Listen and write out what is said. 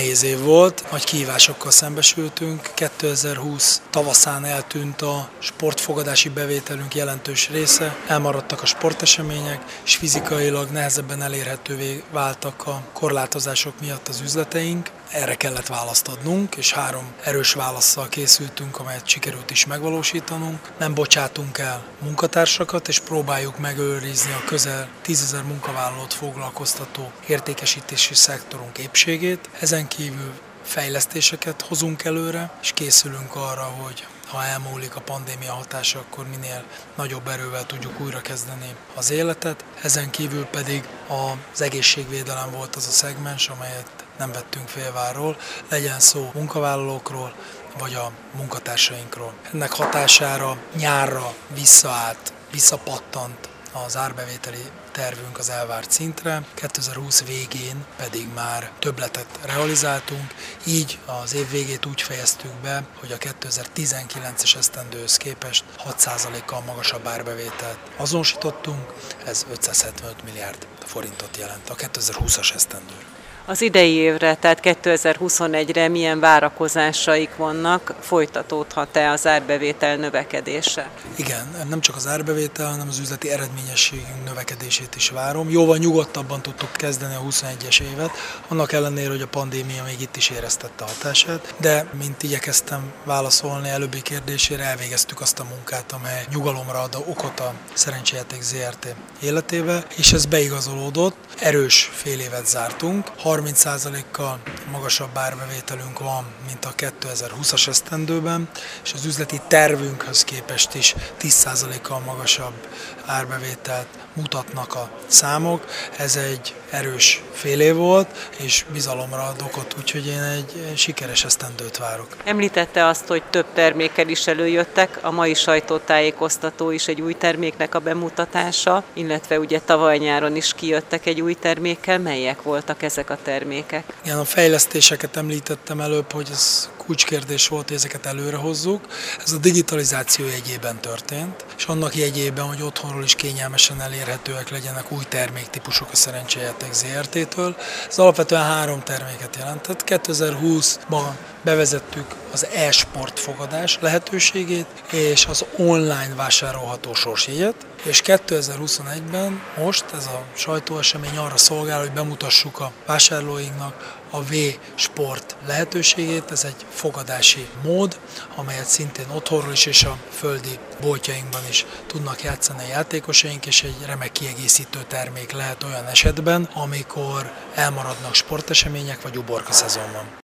nehéz év volt, nagy kihívásokkal szembesültünk. 2020 tavaszán eltűnt a sportfogadási bevételünk jelentős része, elmaradtak a sportesemények, és fizikailag nehezebben elérhetővé váltak a korlátozások miatt az üzleteink. Erre kellett választ adnunk, és 3 erős válasszal készültünk, amelyet sikerült is megvalósítanunk. Nem bocsátunk el munkatársakat, és próbáljuk megőrizni a közel 10 000 munkavállalót foglalkoztató értékesítési szektorunk épségét. Ezen kívül fejlesztéseket hozunk előre, és készülünk arra, hogy ha elmúlik a pandémia hatása, akkor minél nagyobb erővel tudjuk újrakezdeni az életet. Ezen kívül pedig az egészségvédelem volt az a szegmens, amelyet nem vettünk félváról, legyen szó munkavállalókról, vagy a munkatársainkról. Ennek hatására nyárra visszapattant az árbevételi tervünk az elvárt szintre, 2020 végén pedig már többletet realizáltunk, így az év végét úgy fejeztük be, hogy a 2019-es esztendőhöz képest 6%-kal magasabb árbevételt azonosítottunk, ez 575 milliárd forintot jelent a 2020-as esztendőre. Az idei évre, tehát 2021-re milyen várakozásaik vannak? Folytatódhat-e az árbevétel növekedése? Igen, nem csak az árbevétel, hanem az üzleti eredményességünk növekedését is várom. Jóval nyugodtabban tudtuk kezdeni a 21-es évet, annak ellenére, hogy a pandémia még itt is éreztette a hatását, de mint igyekeztem válaszolni előbbi kérdésére, elvégeztük azt a munkát, amely nyugalomra ad okot a Szerencsejáték Zrt. Életébe, és ez beigazolódott. Erős fél évet zártunk, 30%-kal magasabb árbevételünk van, mint a 2020-as esztendőben, és az üzleti tervünkhöz képest is 10%-kal magasabb árbevételt mutatnak a számok. Ez egy erős fél év volt, és bizalomra ad okot, úgyhogy én egy sikeres esztendőt várok. Említette azt, hogy több termékkel is előjöttek, a mai sajtótájékoztató is egy új terméknek a bemutatása, illetve ugye tavaly nyáron is kijöttek egy új termékkel. Melyek voltak ezek a termékek? Igen, a fejlesztéseket említettem előbb, hogy ez kulcskérdés volt, hogy ezeket előre hozzuk. Ez a digitalizáció jegyében történt, és annak jegyében, hogy otthonról is kényelmesen elérhetőek legyenek új terméktípusok a Szerencsejáték Zrt-től. Ez alapvetően 3 terméket jelentett. 2020-ban bevezettük az e-sport fogadás lehetőségét, és az online vásárolható sorsjegyet, és 2021-ben most ez a sajtóesemény arra szolgál, hogy bemutassuk a vásárlóinknak a V-sport lehetőségét. Ez egy fogadási mód, amelyet szintén otthonról is és a földi boltjainkban is tudnak játszani a játékosaink, és egy remek kiegészítő termék lehet olyan esetben, amikor elmaradnak sportesemények vagy uborka szezonban.